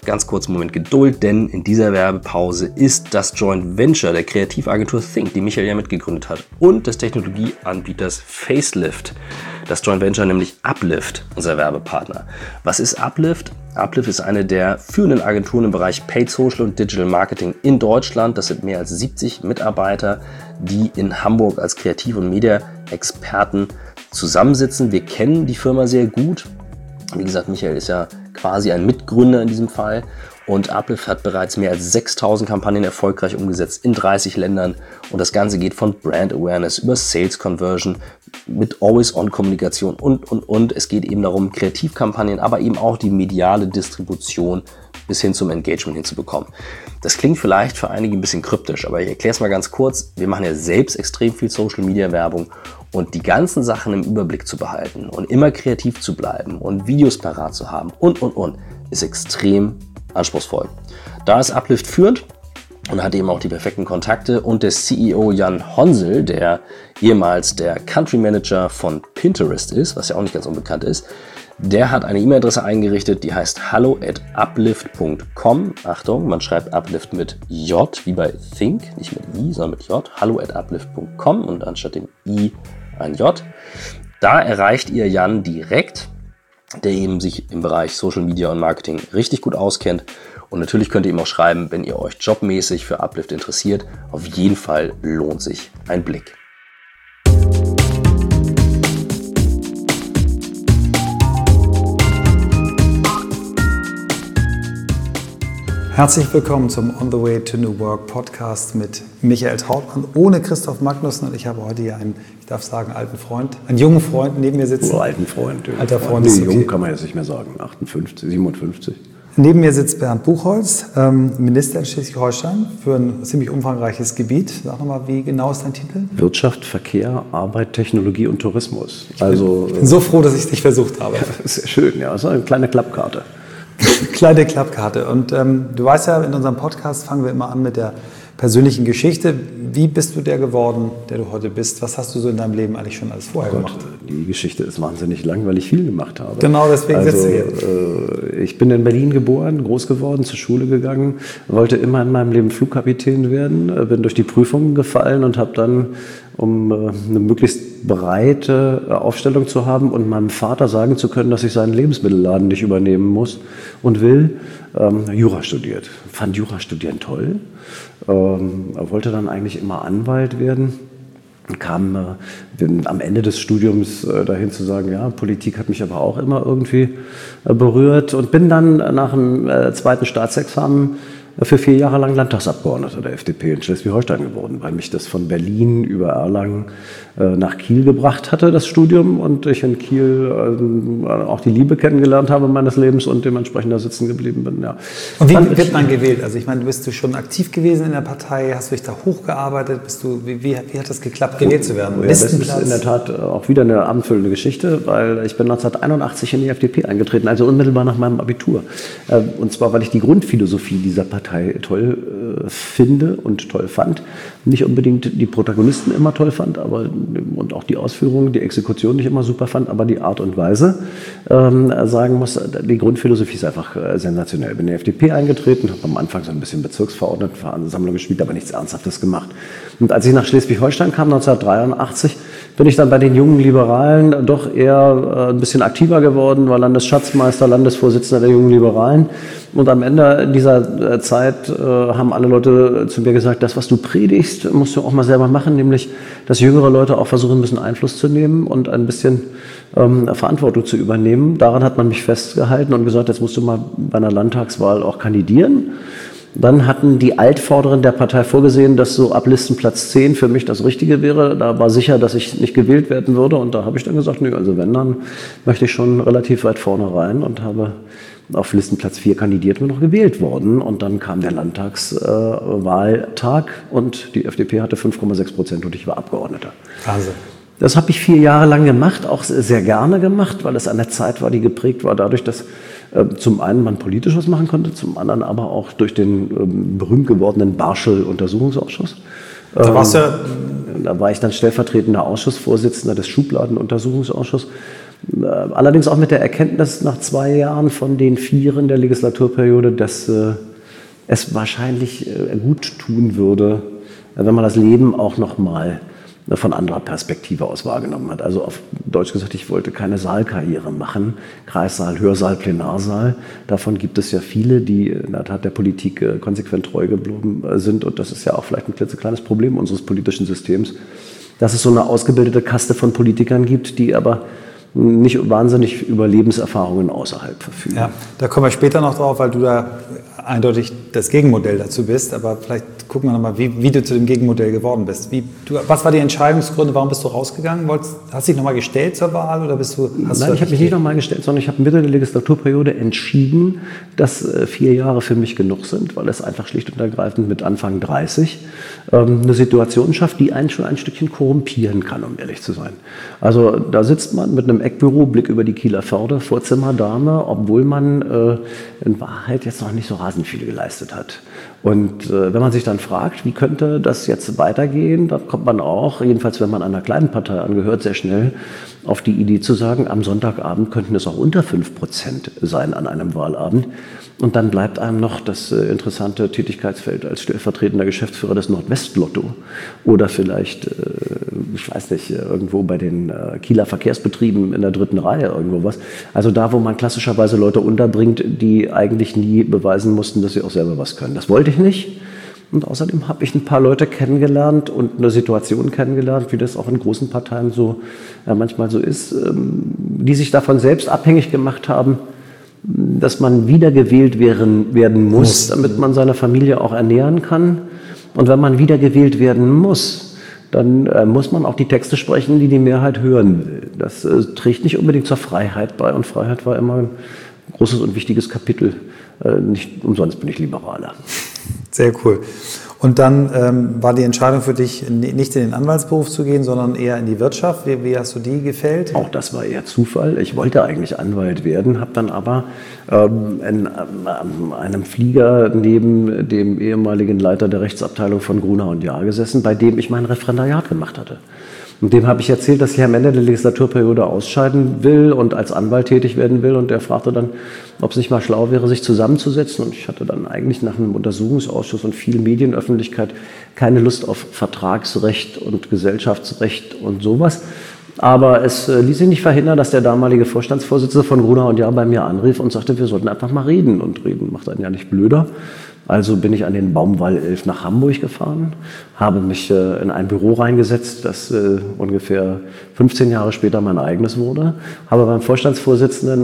ganz kurz einen Moment Geduld, denn in dieser Werbepause ist das Joint Venture der Kreativagentur Think, die Michael ja mitgegründet hat, und des Technologieanbieters Facelift. Das Joint Venture, nämlich Uplift, unser Werbepartner. Was ist Uplift? Uplift ist eine der führenden Agenturen im Bereich Paid Social und Digital Marketing in Deutschland. Das sind mehr als 70 Mitarbeiter, die in Hamburg als Kreativ- und Media-Experten zusammensitzen. Wir kennen die Firma sehr gut. Wie gesagt, Michael ist ja quasi ein Mitgründer in diesem Fall. Und Uplift hat bereits mehr als 6000 Kampagnen erfolgreich umgesetzt in 30 Ländern. Und das Ganze geht von Brand Awareness über Sales Conversion mit Always-On-Kommunikation und. Es geht eben darum, Kreativkampagnen, aber eben auch die mediale Distribution bis hin zum Engagement hinzubekommen. Das klingt vielleicht für einige ein bisschen kryptisch, aber ich erkläre es mal ganz kurz. Wir machen ja selbst extrem viel Social-Media-Werbung und die ganzen Sachen im Überblick zu behalten und immer kreativ zu bleiben und Videos parat zu haben und, ist extrem anspruchsvoll. Da ist Uplift führend und hat eben auch die perfekten Kontakte, und der CEO Jan Honsel, der ehemals der Country Manager von Pinterest ist, was ja auch nicht ganz unbekannt ist, der hat eine E-Mail-Adresse eingerichtet, die heißt hallo@uplift.com. Achtung, man schreibt Uplift mit J, wie bei Think, nicht mit I, sondern mit J. hallo@uplift.com und anstatt dem I ein J. Da erreicht ihr Jan direkt, der eben sich im Bereich Social Media und Marketing richtig gut auskennt. Und natürlich könnt ihr ihm auch schreiben, wenn ihr euch jobmäßig für Uplift interessiert. Auf jeden Fall lohnt sich ein Blick. Herzlich willkommen zum On the Way to New Work Podcast mit Michael Trautmann, ohne Christoph Magnussen. Und ich habe heute hier einen, ich darf sagen, alten Freund, einen jungen Freund neben mir sitzen. Alten Freund. Alter Freund Nee, ist okay. jung kann man jetzt nicht mehr sagen. 58, 57. Neben mir sitzt Bernd Buchholz, Minister in Schleswig-Holstein für ein ziemlich umfangreiches Gebiet. Sag nochmal, wie genau ist dein Titel? Wirtschaft, Verkehr, Arbeit, Technologie und Tourismus. Ich bin so froh, dass ich es nicht versucht habe. Sehr schön, ja. Das ist eine kleine Klappkarte. Kleine Klappkarte. Und du weißt ja, in unserem Podcast fangen wir immer an mit der persönlichen Geschichte. Wie bist du der geworden, der du heute bist? Was hast du so in deinem Leben eigentlich schon alles vorher gemacht? Die Geschichte ist wahnsinnig lang, weil ich viel gemacht habe. Genau, deswegen sitzt du hier. Ich bin in Berlin geboren, groß geworden, zur Schule gegangen, wollte immer in meinem Leben Flugkapitän werden, bin durch die Prüfungen gefallen und habe dann, um eine möglichst breite Aufstellung zu haben und meinem Vater sagen zu können, dass ich seinen Lebensmittelladen nicht übernehmen muss und will, Jura studiert. Fand Jurastudieren toll, wollte dann eigentlich immer Anwalt werden. Kam am Ende des Studiums dahin zu sagen, ja, Politik hat mich aber auch immer irgendwie berührt, und bin dann nach dem zweiten Staatsexamen für 4 Jahre lang Landtagsabgeordneter der FDP in Schleswig-Holstein geworden, weil mich das von Berlin über Erlangen nach Kiel gebracht hatte, das Studium, und ich in Kiel auch die Liebe kennengelernt habe meines Lebens und dementsprechend da sitzen geblieben bin. Ja. Und wie wird man gewählt? Also ich meine, bist du schon aktiv gewesen in der Partei? Hast du dich da hochgearbeitet? Wie hat das geklappt, gewählt zu werden? Ja, das ist in der Tat auch wieder eine abendfüllende Geschichte, weil ich bin 1981 in die FDP eingetreten, also unmittelbar nach meinem Abitur. Und zwar, weil ich die Grundphilosophie dieser Partei toll finde und toll fand. Nicht unbedingt die Protagonisten immer toll fand, aber und auch die Ausführungen, die Exekution nicht immer super fand, aber die Art und Weise, sagen muss, die Grundphilosophie ist einfach sensationell. Bin in die FDP eingetreten, habe am Anfang so ein bisschen Bezirksverordnetenversammlung gespielt, aber nichts Ernsthaftes gemacht. Und als ich nach Schleswig-Holstein kam, 1983, bin ich dann bei den jungen Liberalen doch eher ein bisschen aktiver geworden, war Landesschatzmeister, Landesvorsitzender der jungen Liberalen. Und am Ende dieser Zeit haben alle Leute zu mir gesagt, das, was du predigst, musst du auch mal selber machen, nämlich, dass jüngere Leute auch versuchen müssen, Einfluss zu nehmen und ein bisschen Verantwortung zu übernehmen. Daran hat man mich festgehalten und gesagt, jetzt musst du mal bei einer Landtagswahl auch kandidieren. Dann hatten die Altvorderen der Partei vorgesehen, dass so ab Listenplatz 10 für mich das Richtige wäre. Da war sicher, dass ich nicht gewählt werden würde. Und da habe ich dann gesagt, nö, also wenn, dann möchte ich schon relativ weit vorne rein, und habe auf Listenplatz 4 kandidiert und noch gewählt worden. Und dann kam der Landtagswahltag und die FDP hatte 5,6% und ich war Abgeordneter. Wahnsinn. Das habe ich 4 Jahre lang gemacht, auch sehr gerne gemacht, weil es eine Zeit war, die geprägt war dadurch, dass zum einen man politisch was machen konnte, zum anderen aber auch durch den berühmt gewordenen Barschel-Untersuchungsausschuss. Da warst du Da war ich dann stellvertretender Ausschussvorsitzender des Schubladen-Untersuchungsausschusses. Allerdings auch mit der Erkenntnis nach 2 Jahren von den 4 in der Legislaturperiode, dass es wahrscheinlich gut tun würde, wenn man das Leben auch nochmal von anderer Perspektive aus wahrgenommen hat. Also auf Deutsch gesagt, ich wollte keine Saalkarriere machen. Kreissaal, Hörsaal, Plenarsaal. Davon gibt es ja viele, die in der Tat der Politik konsequent treu geblieben sind. Und das ist ja auch vielleicht ein klitzekleines Problem unseres politischen Systems, dass es so eine ausgebildete Kaste von Politikern gibt, die aber nicht wahnsinnig über Lebenserfahrungen außerhalb verfügen. Ja, da kommen wir später noch drauf, weil du da eindeutig das Gegenmodell dazu bist. Aber vielleicht gucken wir nochmal, wie du zu dem Gegenmodell geworden bist. Was war die Entscheidungsgründe? Warum bist du rausgegangen? Hast du dich nochmal gestellt zur Wahl? Oder bist du, Nein, ich habe mich nicht nochmal gestellt, sondern ich habe Mitte der Legislaturperiode entschieden, dass 4 Jahre für mich genug sind, weil es einfach schlicht und ergreifend mit Anfang 30 eine Situation schafft, die einen schon ein Stückchen korrumpieren kann, um ehrlich zu sein. Also da sitzt man mit einem Eckbüro, Blick über die Kieler Förde, Vorzimmerdame, obwohl man in Wahrheit jetzt noch nicht so rasend viel geleistet hat. Und wenn man sich dann fragt, wie könnte das jetzt weitergehen, dann kommt man auch, jedenfalls wenn man einer kleinen Partei angehört, sehr schnell auf die Idee zu sagen, am Sonntagabend könnten es auch unter 5% sein an einem Wahlabend. Und dann bleibt einem noch das interessante Tätigkeitsfeld als stellvertretender Geschäftsführer des Nordwestlotto oder vielleicht, ich weiß nicht, irgendwo bei den Kieler Verkehrsbetrieben in der 3. Reihe irgendwo was. Also da, wo man klassischerweise Leute unterbringt, die eigentlich nie beweisen mussten, dass sie auch selber was können. Das wollte ich nicht. Und außerdem habe ich ein paar Leute kennengelernt und eine Situation kennengelernt, wie das auch in großen Parteien so manchmal so ist, die sich davon selbst abhängig gemacht haben, dass man wiedergewählt werden muss, damit man seine Familie auch ernähren kann. Und wenn man wiedergewählt werden muss, dann muss man auch die Texte sprechen, die die Mehrheit hören will. Das trägt nicht unbedingt zur Freiheit bei. Und Freiheit war immer ein großes und wichtiges Kapitel. Nicht umsonst bin ich Liberaler. Sehr cool. Und dann war die Entscheidung für dich, nicht in den Anwaltsberuf zu gehen, sondern eher in die Wirtschaft. Wie hast du die gefällt? Auch das war eher Zufall. Ich wollte eigentlich Anwalt werden, habe dann aber in einem Flieger neben dem ehemaligen Leiter der Rechtsabteilung von Gruner & Jahr gesessen, bei dem ich mein Referendariat gemacht hatte. Und dem habe ich erzählt, dass ich am Ende der Legislaturperiode ausscheiden will und als Anwalt tätig werden will. Und der fragte dann, ob es nicht mal schlau wäre, sich zusammenzusetzen. Und ich hatte dann eigentlich nach einem Untersuchungsausschuss und viel Medienöffentlichkeit keine Lust auf Vertragsrecht und Gesellschaftsrecht und sowas. Aber es ließ sich nicht verhindern, dass der damalige Vorstandsvorsitzende von Gruner & Jahr bei mir anrief und sagte, wir sollten einfach mal reden. Und reden macht einen ja nicht blöder. Also bin ich an den Baumwall 11 nach Hamburg gefahren, habe mich in ein Büro reingesetzt, das ungefähr 15 Jahre später mein eigenes wurde, habe beim Vorstandsvorsitzenden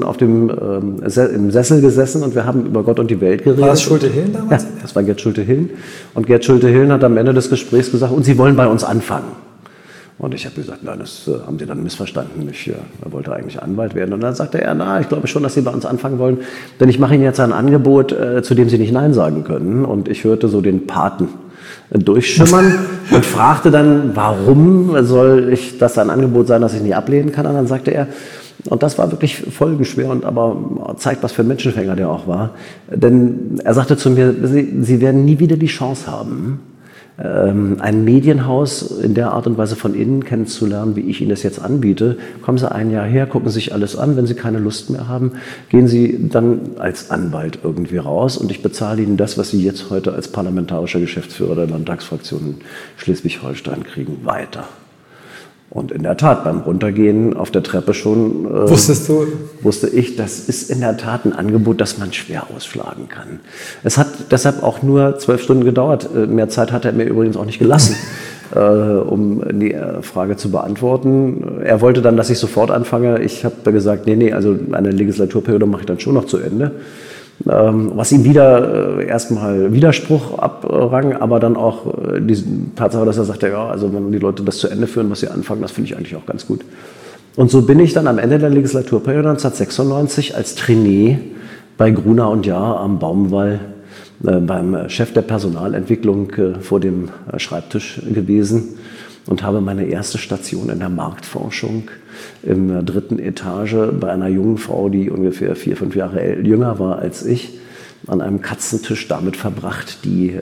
im Sessel gesessen und wir haben über Gott und die Welt geredet. War das Schulte-Hillen damals? Ja, das war Gerd Schulte-Hillen. Und Gerd Schulte-Hillen hat am Ende des Gesprächs gesagt, und Sie wollen bei uns anfangen. Und ich habe gesagt, nein, das haben Sie dann missverstanden. Ich wollte eigentlich Anwalt werden. Und dann sagte er, na, ich glaube schon, dass Sie bei uns anfangen wollen, denn ich mache Ihnen jetzt ein Angebot, zu dem Sie nicht Nein sagen können. Und ich hörte so den Paten durchschimmern und fragte dann, warum soll das ein Angebot sein, das ich nicht ablehnen kann? Und dann sagte er, und das war wirklich folgenschwer und aber zeigt, was für ein Menschenfänger der auch war. Denn er sagte zu mir, Sie werden nie wieder die Chance haben, ein Medienhaus in der Art und Weise von innen kennenzulernen, wie ich Ihnen das jetzt anbiete. Kommen Sie ein Jahr her, gucken Sie sich alles an. Wenn Sie keine Lust mehr haben, gehen Sie dann als Anwalt irgendwie raus und ich bezahle Ihnen das, was Sie jetzt heute als parlamentarischer Geschäftsführer der Landtagsfraktion in Schleswig-Holstein kriegen, weiter. Und in der Tat, beim Runtergehen auf der Treppe schon wusste ich, das ist in der Tat ein Angebot, das man schwer ausschlagen kann. Es hat deshalb auch nur 12 Stunden gedauert. Mehr Zeit hat er mir übrigens auch nicht gelassen, um die Frage zu beantworten. Er wollte dann, dass ich sofort anfange. Ich habe gesagt, nee, also eine Legislaturperiode mache ich dann schon noch zu Ende. Was ihm wieder erstmal Widerspruch abrang, aber dann auch die Tatsache, dass er sagte, ja, also wenn die Leute das zu Ende führen, was sie anfangen, das finde ich eigentlich auch ganz gut. Und so bin ich dann am Ende der Legislaturperiode 1996 als Trainee bei Gruner & Jahr am Baumwall beim Chef der Personalentwicklung vor dem Schreibtisch gewesen und habe meine erste Station in der Marktforschung in der 3. Etage bei einer jungen Frau, die ungefähr 4, 5 Jahre jünger war als ich, an einem Katzentisch damit verbracht, die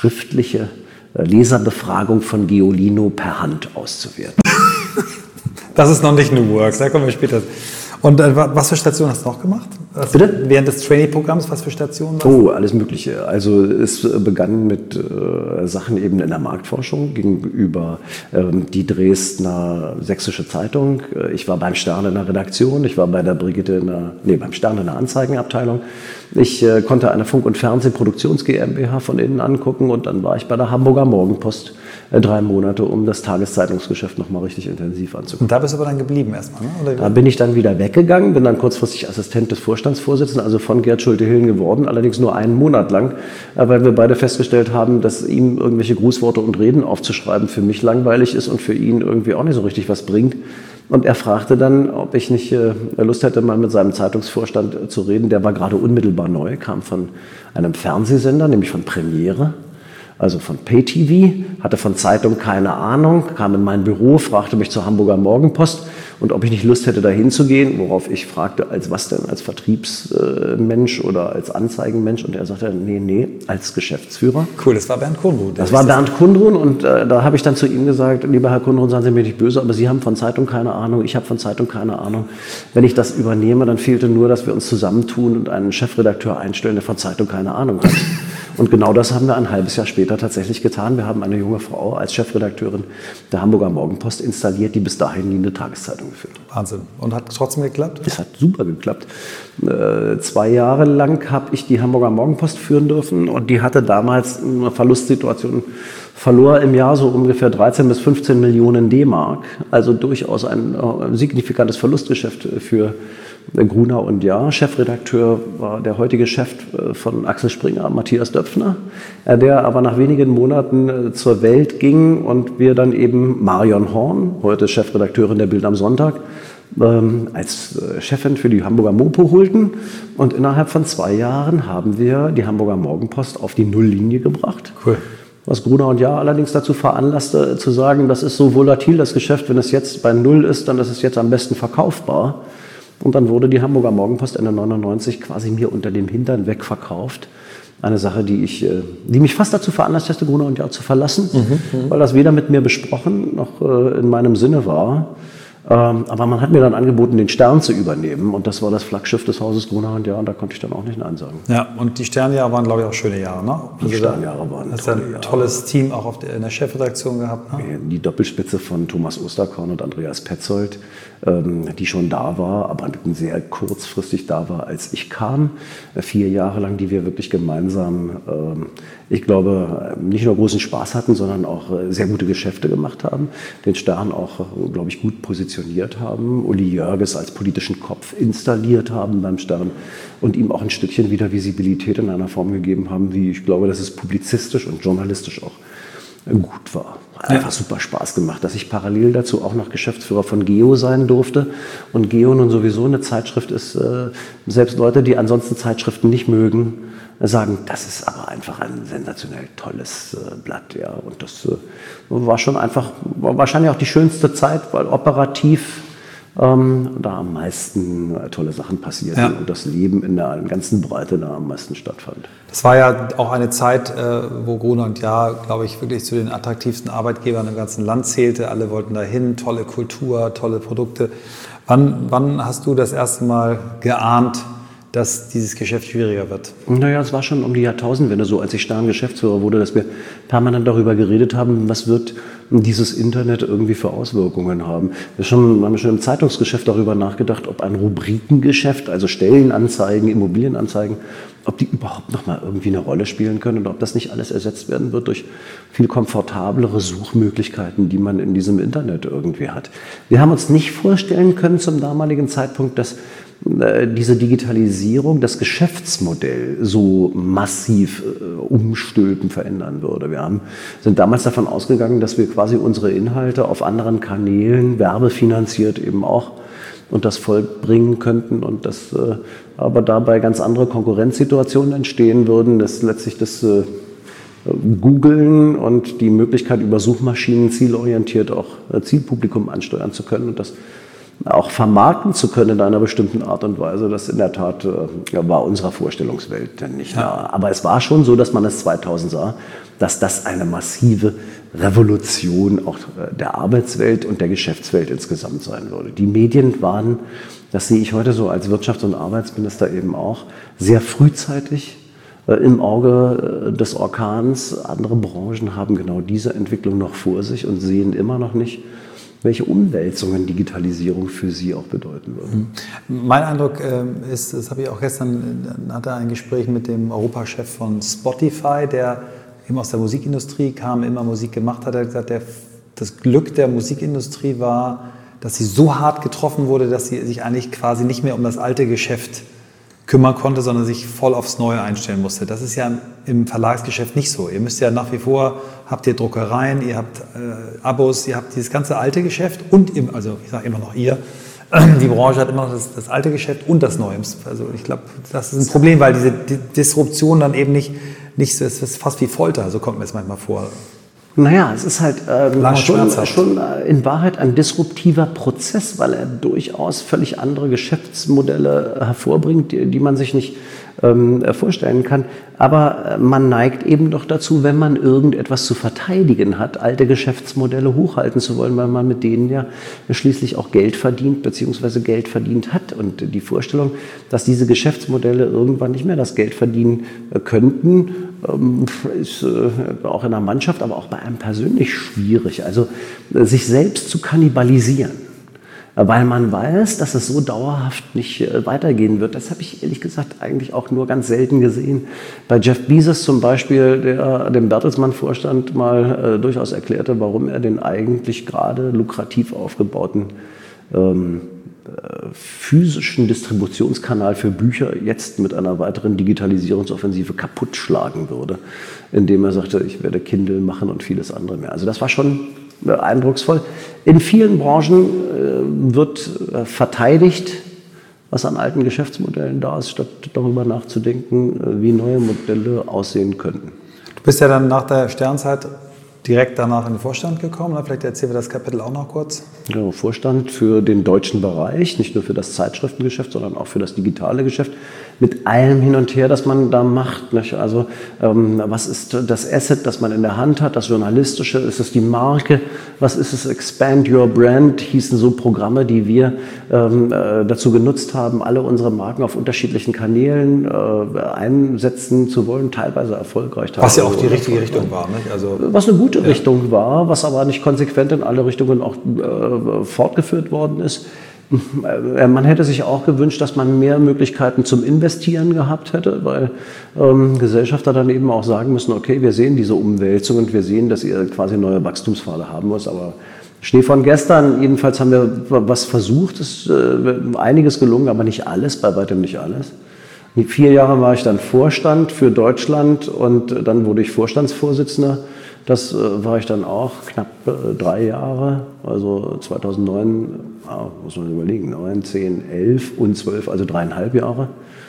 schriftliche Leserbefragung von Geolino per Hand auszuwerten. Das ist noch nicht New Works, da kommen wir später. Und was für Stationen hast du noch gemacht? Bitte? Während des Trainee-Programms, was für Stationen? Oh, alles Mögliche. Also es begann mit Sachen eben in der Marktforschung gegenüber die Dresdner Sächsische Zeitung. Ich war beim Stern in der Redaktion, ich war bei der Brigitte beim Stern in der Anzeigenabteilung. Ich konnte eine Funk- und Fernsehproduktions GmbH von innen angucken und dann war ich bei der Hamburger Morgenpost 3 Monate, um das Tageszeitungsgeschäft nochmal richtig intensiv anzugucken. Und da bist du aber dann geblieben erstmal, ne? Oder? Da bin ich dann wieder weggegangen, bin dann kurzfristig Assistent des Vorstandsvorsitzenden, also von Gerd Schulte-Hillen geworden, allerdings nur 1 Monat lang, weil wir beide festgestellt haben, dass ihm irgendwelche Grußworte und Reden aufzuschreiben für mich langweilig ist und für ihn irgendwie auch nicht so richtig was bringt. Und er fragte dann, ob ich nicht Lust hätte, mal mit seinem Zeitungsvorstand zu reden. Der war gerade unmittelbar neu, kam von einem Fernsehsender, nämlich von Premiere. Also von Pay-TV, hatte von Zeitung keine Ahnung, kam in mein Büro, fragte mich zur Hamburger Morgenpost und ob ich nicht Lust hätte, da hinzugehen, worauf ich fragte, als was denn, als Vertriebsmensch oder als Anzeigenmensch? Und er sagte, nee, als Geschäftsführer. Cool, das war Bernd Kundrun. Das war Bernd Kundrun und da habe ich dann zu ihm gesagt, lieber Herr Kundrun, seien Sie mir nicht böse, aber Sie haben von Zeitung keine Ahnung, ich habe von Zeitung keine Ahnung. Wenn ich das übernehme, dann fehlte nur, dass wir uns zusammentun und einen Chefredakteur einstellen, der von Zeitung keine Ahnung hat. Und genau das haben wir ein halbes Jahr später tatsächlich getan. Wir haben eine junge Frau als Chefredakteurin der Hamburger Morgenpost installiert, die bis dahin nie eine Tageszeitung geführt hat. Wahnsinn. Und hat trotzdem geklappt? Es hat super geklappt. 2 Jahre lang habe ich die Hamburger Morgenpost führen dürfen und die hatte damals eine Verlustsituation, verlor im Jahr so ungefähr 13 bis 15 Millionen D-Mark. Also durchaus ein signifikantes Verlustgeschäft für Gruner und Jahr. Chefredakteur war der heutige Chef von Axel Springer, Matthias Döpfner, der aber nach wenigen Monaten zur Welt ging und wir dann eben Marion Horn, heute Chefredakteurin der Bild am Sonntag, als Chefin für die Hamburger Mopo holten. Und innerhalb von 2 Jahren haben wir die Hamburger Morgenpost auf die Nulllinie gebracht. Cool. Was Gruner und Jahr allerdings dazu veranlasste, zu sagen, das ist so volatil, das Geschäft, wenn es jetzt bei Null ist, dann ist es jetzt am besten verkaufbar. Und dann wurde die Hamburger Morgenpost Ende 99 quasi mir unter dem Hintern wegverkauft. Eine Sache, die mich fast dazu veranlasst hätte, Gruner und Jahr zu verlassen, weil das weder mit mir besprochen noch in meinem Sinne war. Aber man hat mir dann angeboten, den Stern zu übernehmen. Und das war das Flaggschiff des Hauses Gruner und Jahr. Und da konnte ich dann auch nicht Nein sagen. Ja, und die Sternjahre waren, glaube ich, auch schöne Jahre, ne? Die Sternjahre waren tolle Jahre. Hast du ein tolles Team auch in der Chefredaktion gehabt, ne? Die Doppelspitze von Thomas Osterkorn und Andreas Petzold, die schon da war, aber sehr kurzfristig da war, als ich kam. 4 Jahre lang, die wir wirklich gemeinsam, ich glaube, nicht nur großen Spaß hatten, sondern auch sehr gute Geschäfte gemacht haben. Den Stern auch, glaube ich, gut positioniert haben. Uli Jörges als politischen Kopf installiert haben beim Stern und ihm auch ein Stückchen wieder Visibilität in einer Form gegeben haben, wie ich glaube, dass es publizistisch und journalistisch auch gut war. Hat einfach super Spaß gemacht, dass ich parallel dazu auch noch Geschäftsführer von Geo sein durfte. Und Geo nun sowieso eine Zeitschrift ist, selbst Leute, die ansonsten Zeitschriften nicht mögen, sagen, das ist aber einfach ein sensationell tolles Blatt. Ja. Und das war schon einfach, war wahrscheinlich auch die schönste Zeit, weil operativ da am meisten tolle Sachen passierten und das Leben in der ganzen Breite da am meisten stattfand. Das war ja auch eine Zeit, wo Gruner und Jahr, glaube ich, wirklich zu den attraktivsten Arbeitgebern im ganzen Land zählte. Alle wollten dahin, tolle Kultur, tolle Produkte. Wann hast du das erste Mal geahnt, dass dieses Geschäft schwieriger wird? Naja, es war schon um die Jahrtausendwende so, als ich Stern-Geschäftsführer wurde, dass wir permanent darüber geredet haben, was wird dieses Internet irgendwie für Auswirkungen haben. Wir haben schon im Zeitungsgeschäft darüber nachgedacht, ob ein Rubrikengeschäft, also Stellenanzeigen, Immobilienanzeigen, ob die überhaupt noch mal irgendwie eine Rolle spielen können und ob das nicht alles ersetzt werden wird durch viel komfortablere Suchmöglichkeiten, die man in diesem Internet irgendwie hat. Wir haben uns nicht vorstellen können zum damaligen Zeitpunkt, dass diese Digitalisierung das Geschäftsmodell so massiv umstülpen, verändern würde. Wir sind damals davon ausgegangen, dass wir quasi unsere Inhalte auf anderen Kanälen, werbefinanziert eben auch, und das vollbringen könnten und dass aber dabei ganz andere Konkurrenzsituationen entstehen würden, dass letztlich das Googlen und die Möglichkeit über Suchmaschinen zielorientiert auch Zielpublikum ansteuern zu können und dass auch vermarkten zu können in einer bestimmten Art und Weise, das in der Tat war unserer Vorstellungswelt nicht nah. Aber es war schon so, dass man es 2000 sah, dass das eine massive Revolution auch der Arbeitswelt und der Geschäftswelt insgesamt sein würde. Die Medien waren, das sehe ich heute so als Wirtschafts- und Arbeitsminister eben auch, sehr frühzeitig im Auge des Orkans. Andere Branchen haben genau diese Entwicklung noch vor sich und sehen immer noch nicht, welche Umwälzungen Digitalisierung für sie auch bedeuten würde. Mein Eindruck ist, das habe ich auch gestern, hatte ein Gespräch mit dem Europachef von Spotify, der eben aus der Musikindustrie kam, immer Musik gemacht hat. Er hat gesagt, das Glück der Musikindustrie war, dass sie so hart getroffen wurde, dass sie sich eigentlich quasi nicht mehr um das alte Geschäft kümmern konnte, sondern sich voll aufs Neue einstellen musste. Das ist ja im Verlagsgeschäft nicht so. Ihr müsst ja nach wie vor, habt ihr Druckereien, ihr habt Abos, ihr habt dieses ganze alte Geschäft und, also ich sage immer noch ihr, die Branche hat immer noch das alte Geschäft und das Neue. Also ich glaube, das ist ein Problem, weil diese Disruption dann eben nicht so, es ist fast wie Folter, so kommt mir es manchmal vor. Naja, es ist halt schon in Wahrheit ein disruptiver Prozess, weil er durchaus völlig andere Geschäftsmodelle hervorbringt, die man sich nicht vorstellen kann. Aber man neigt eben doch dazu, wenn man irgendetwas zu verteidigen hat, alte Geschäftsmodelle hochhalten zu wollen, weil man mit denen ja schließlich auch Geld verdient bzw. Geld verdient hat. Und die Vorstellung, dass diese Geschäftsmodelle irgendwann nicht mehr das Geld verdienen könnten, ist auch in der Mannschaft, aber auch bei einem persönlich schwierig. Also sich selbst zu kannibalisieren, weil man weiß, dass es so dauerhaft nicht weitergehen wird. Das habe ich ehrlich gesagt eigentlich auch nur ganz selten gesehen. Bei Jeff Bezos zum Beispiel, der dem Bertelsmann-Vorstand mal durchaus erklärte, warum er den eigentlich gerade lukrativ aufgebauten physischen Distributionskanal für Bücher jetzt mit einer weiteren Digitalisierungsoffensive kaputt schlagen würde, indem er sagte, ich werde Kindle machen und vieles andere mehr. Also das war schon eindrucksvoll. In vielen Branchen wird verteidigt, was an alten Geschäftsmodellen da ist, statt darüber nachzudenken, wie neue Modelle aussehen könnten. Du bist ja dann nach der Sternzeit direkt danach in den Vorstand gekommen. Vielleicht erzählen wir das Kapitel auch noch kurz. Ja, Vorstand für den deutschen Bereich, nicht nur für das Zeitschriftengeschäft, sondern auch für das digitale Geschäft, mit allem hin und her, das man da macht. Nicht? Also was ist das Asset, das man in der Hand hat, das Journalistische, ist es die Marke, was ist es, Expand Your Brand, hießen so Programme, die wir dazu genutzt haben, alle unsere Marken auf unterschiedlichen Kanälen einsetzen zu wollen, teilweise erfolgreich. Was ja auch die richtige Richtung war. Nicht? Also, was eine gute Richtung war, was aber nicht konsequent in alle Richtungen auch fortgeführt worden ist. Man hätte sich auch gewünscht, dass man mehr Möglichkeiten zum Investieren gehabt hätte, weil Gesellschafter dann eben auch sagen müssen, okay, wir sehen diese Umwälzung und wir sehen, dass ihr quasi neue Wachstumspfade haben muss, aber Schnee von gestern, jedenfalls haben wir was versucht, es ist einiges gelungen, aber nicht alles, bei weitem nicht alles. 4 Jahre war ich dann Vorstand für Deutschland und dann wurde ich Vorstandsvorsitzender. Das war ich dann auch knapp 3 Jahre, also 2009, muss man überlegen, 9, 10, 11 und 12, also 3,5 Jahre.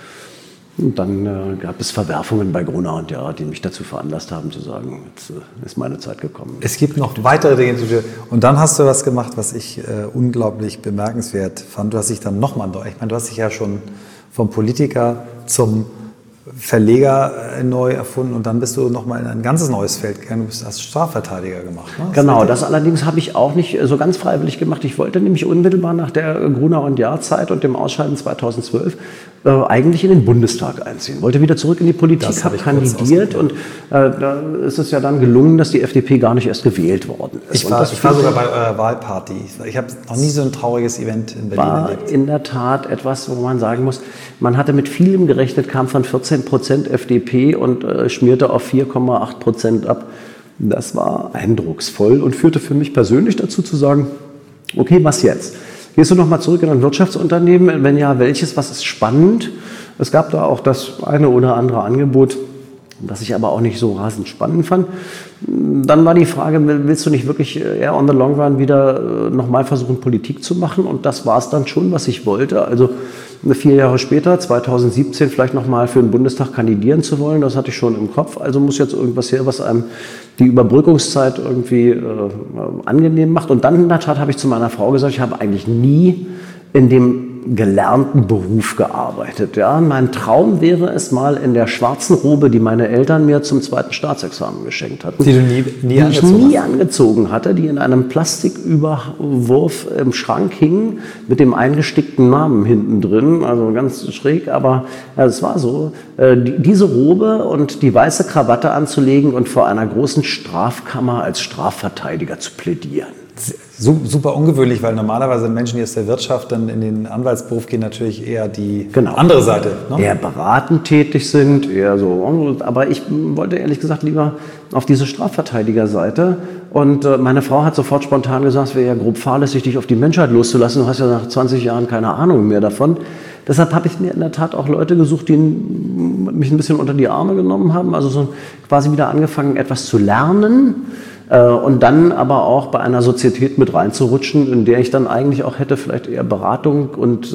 Und dann gab es Verwerfungen bei Gruner & Jahr, die mich dazu veranlasst haben zu sagen, jetzt ist meine Zeit gekommen. Es gibt noch weitere Dinge. Und dann hast du was gemacht, was ich unglaublich bemerkenswert fand. Du hast dich dann nochmal, ich meine, du hast dich ja schon vom Politiker zum Verleger neu erfunden und dann bist du nochmal in ein ganzes neues Feld gegangen. Du hast Strafverteidiger gemacht. Ne? Genau, das allerdings habe ich auch nicht so ganz freiwillig gemacht. Ich wollte nämlich unmittelbar nach der Gruner & Jahr Zeit und dem Ausscheiden 2012 eigentlich in den Bundestag einziehen. Wollte wieder zurück in die Politik, habe kandidiert und da ist es ja dann gelungen, dass die FDP gar nicht erst gewählt worden ist. Ich war sogar bei eurer Wahlparty. Ich habe noch nie so ein trauriges Event in Berlin erlebt. War in der Tat etwas, wo man sagen muss, man hatte mit vielem gerechnet, kam von 14% FDP und schmierte auf 4,8% ab. Das war eindrucksvoll und führte für mich persönlich dazu zu sagen, okay, was jetzt? Gehst du nochmal zurück in ein Wirtschaftsunternehmen? Wenn ja, welches? Was ist spannend? Es gab da auch das eine oder andere Angebot, das ich aber auch nicht so rasend spannend fand. Dann war die Frage, willst du nicht wirklich eher on the long run wieder nochmal versuchen, Politik zu machen? Und das war es dann schon, was ich wollte. Also 4 Jahre später, 2017, vielleicht nochmal für den Bundestag kandidieren zu wollen. Das hatte ich schon im Kopf. Also muss jetzt irgendwas her, was einem die Überbrückungszeit irgendwie angenehm macht. Und dann in der Tat habe ich zu meiner Frau gesagt, ich habe eigentlich nie in dem gelernten Beruf gearbeitet. Ja, mein Traum wäre es mal in der schwarzen Robe, die meine Eltern mir zum 2. Staatsexamen geschenkt hatten. Die du nie angezogen hatte, die in einem Plastiküberwurf im Schrank hing, mit dem eingestickten Namen hinten drin, also ganz schräg, aber es war so, diese Robe und die weiße Krawatte anzulegen und vor einer großen Strafkammer als Strafverteidiger zu plädieren. Super ungewöhnlich, weil normalerweise Menschen, die aus der Wirtschaft dann in den Anwaltsberuf gehen, natürlich eher die andere Seite. Ne? Eher beratend tätig sind, eher so. Aber ich wollte ehrlich gesagt lieber auf diese Strafverteidigerseite. Und meine Frau hat sofort spontan gesagt, es wäre ja grob fahrlässig, dich auf die Menschheit loszulassen. Du hast ja nach 20 Jahren keine Ahnung mehr davon. Deshalb habe ich mir in der Tat auch Leute gesucht, die mich ein bisschen unter die Arme genommen haben. Also so quasi wieder angefangen, etwas zu lernen. Und dann aber auch bei einer Sozietät mit reinzurutschen, in der ich dann eigentlich auch hätte vielleicht eher Beratung und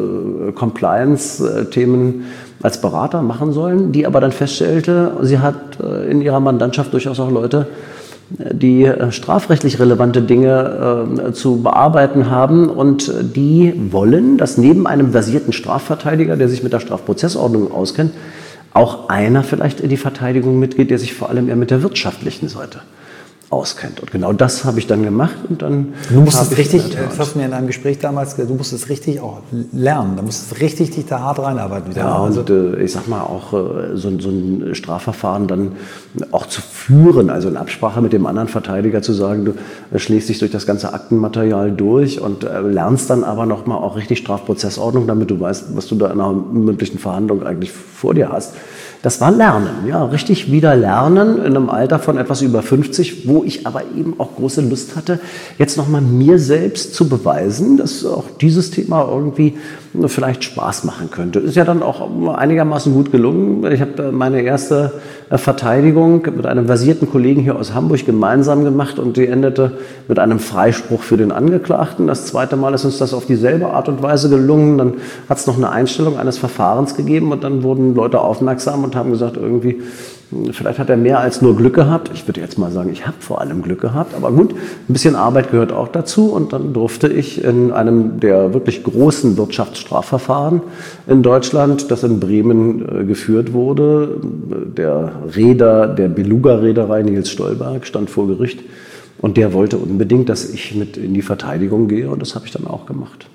Compliance-Themen als Berater machen sollen, die aber dann feststellte, sie hat in ihrer Mandantschaft durchaus auch Leute, die strafrechtlich relevante Dinge zu bearbeiten haben und die wollen, dass neben einem versierten Strafverteidiger, der sich mit der Strafprozessordnung auskennt, auch einer vielleicht in die Verteidigung mitgeht, der sich vor allem eher mit der wirtschaftlichen Seite auskennt. Und genau das habe ich dann gemacht und dann. Du musstest richtig, das hast du mir in einem Gespräch damals gesagt, du musstest richtig auch lernen, du musstest richtig dich da hart reinarbeiten. Ja, und ich sag mal auch so ein Strafverfahren dann auch zu führen, also in Absprache mit dem anderen Verteidiger zu sagen, du schlägst dich durch das ganze Aktenmaterial durch und lernst dann aber nochmal auch richtig Strafprozessordnung, damit du weißt, was du da in einer mündlichen Verhandlung eigentlich vor dir hast. Das war Lernen, ja, richtig wieder Lernen in einem Alter von etwas über 50, wo ich aber eben auch große Lust hatte, jetzt nochmal mir selbst zu beweisen, dass auch dieses Thema irgendwie vielleicht Spaß machen könnte. Ist ja dann auch einigermaßen gut gelungen. Ich habe meine erste Verteidigung mit einem versierten Kollegen hier aus Hamburg gemeinsam gemacht und die endete mit einem Freispruch für den Angeklagten. Das zweite Mal ist uns das auf dieselbe Art und Weise gelungen. Dann hat es noch eine Einstellung eines Verfahrens gegeben und dann wurden Leute aufmerksam und haben gesagt, irgendwie, vielleicht hat er mehr als nur Glück gehabt. Ich würde jetzt mal sagen, ich habe vor allem Glück gehabt. Aber gut, ein bisschen Arbeit gehört auch dazu. Und dann durfte ich in einem der wirklich großen Wirtschaftsstrafverfahren in Deutschland, das in Bremen geführt wurde, der Reeder der Beluga-Reederei Nils Stolberg stand vor Gericht. Und der wollte unbedingt, dass ich mit in die Verteidigung gehe. Und das habe ich dann auch gemacht.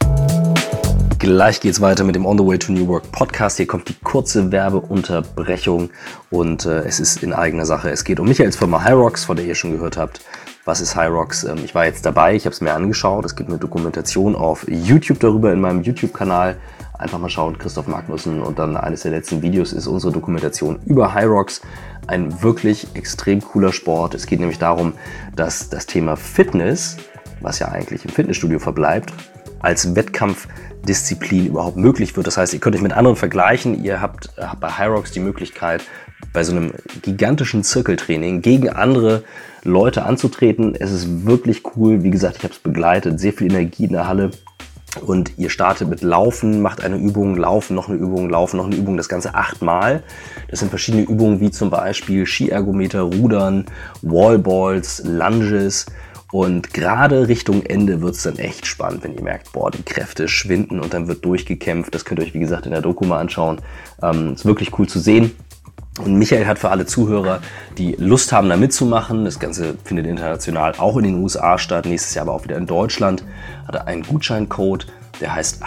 Gleich geht's weiter mit dem On the Way to New Work Podcast. Hier kommt die kurze Werbeunterbrechung und es ist in eigener Sache. Es geht um Michaels Firma Hyrox, von der ihr schon gehört habt. Was ist Hyrox? Ich war jetzt dabei, ich habe es mir angeschaut. Es gibt eine Dokumentation auf YouTube darüber in meinem YouTube-Kanal. Einfach mal schauen, Christoph Magnussen, und dann eines der letzten Videos ist unsere Dokumentation über Hyrox. Ein wirklich extrem cooler Sport. Es geht nämlich darum, dass das Thema Fitness, was ja eigentlich im Fitnessstudio verbleibt, als Wettkampfdisziplin überhaupt möglich wird. Das heißt, ihr könnt euch mit anderen vergleichen. Ihr habt bei Hyrox die Möglichkeit, bei so einem gigantischen Zirkeltraining gegen andere Leute anzutreten. Es ist wirklich cool. Wie gesagt, ich habe es begleitet. Sehr viel Energie in der Halle. Und ihr startet mit Laufen, macht eine Übung, Laufen, noch eine Übung, Laufen, noch eine Übung. Das Ganze 8-mal. Das sind verschiedene Übungen wie zum Beispiel Skiergometer, Rudern, Wallballs, Lunges. Und gerade Richtung Ende wird es dann echt spannend, wenn ihr merkt, boah, die Kräfte schwinden und dann wird durchgekämpft. Das könnt ihr euch, wie gesagt, in der Doku mal anschauen. Ist wirklich cool zu sehen. Und Michael hat für alle Zuhörer, die Lust haben, da mitzumachen, das Ganze findet international auch in den USA statt, nächstes Jahr aber auch wieder in Deutschland, hat er einen Gutscheincode, der heißt